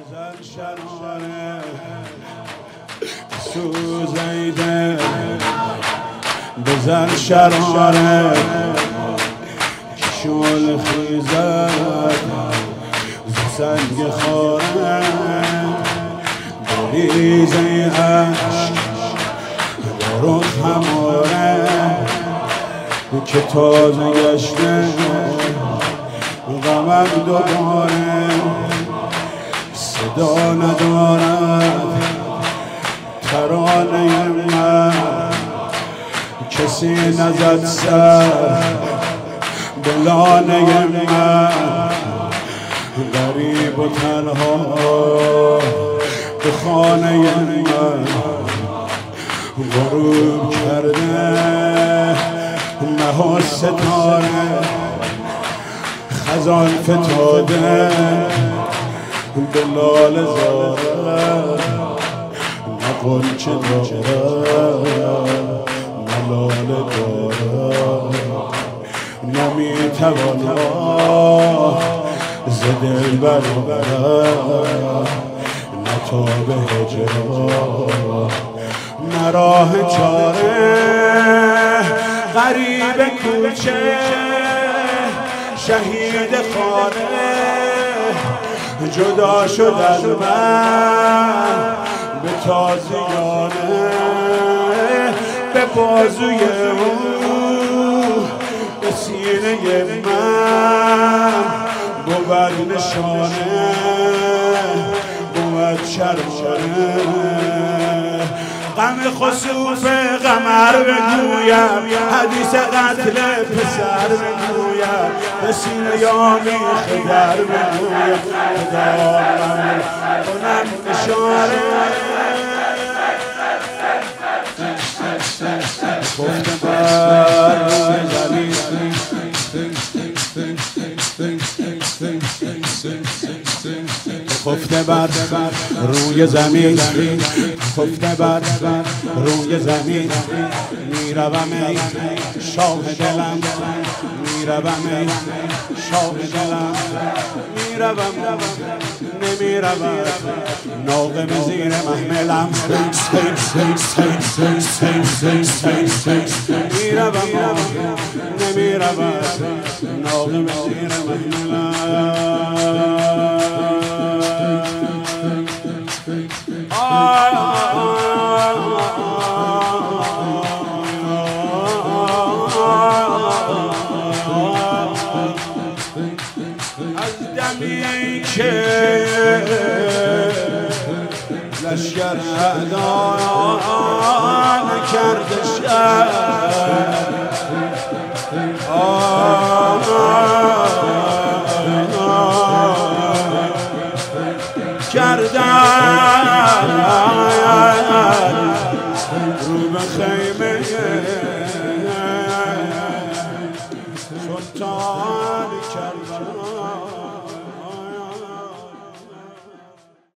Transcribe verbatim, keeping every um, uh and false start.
بزن شراره سوزیده بزن شراره شل خیزد سنگ خاره بریزه عشق درون هماره که تازه گشته غمم دوباره صدا ندارد ترانه من کسی نزد سر به لانه من غریب و تنها به خانه من غروب کرده مه و ستاره خزان فتاده به لاله زاره نه غنچه داره نه لاله داره نمیتوان ز دل برآورد نه تاب هجران نه راه چاره غریب کوچه شهید خانه جدا شد از من به تازیانه به بازوی او به سینه من بود نشانه بود شرمانه غم خسوف قمر بگویم حدیث قتل پسر بگویم به سینه آمیخته در بگویم خدا من کنم اشاره گفته بر روی خفته بر روی زمین خفته بر روی زمین میروم ای شاه دلم میروم ای شاه دلم میروم نمیروم ناقم زیر محملم میروم نمیروم ناقم زیر محملم از دمی که لشکر اعدا نکرده شد کردن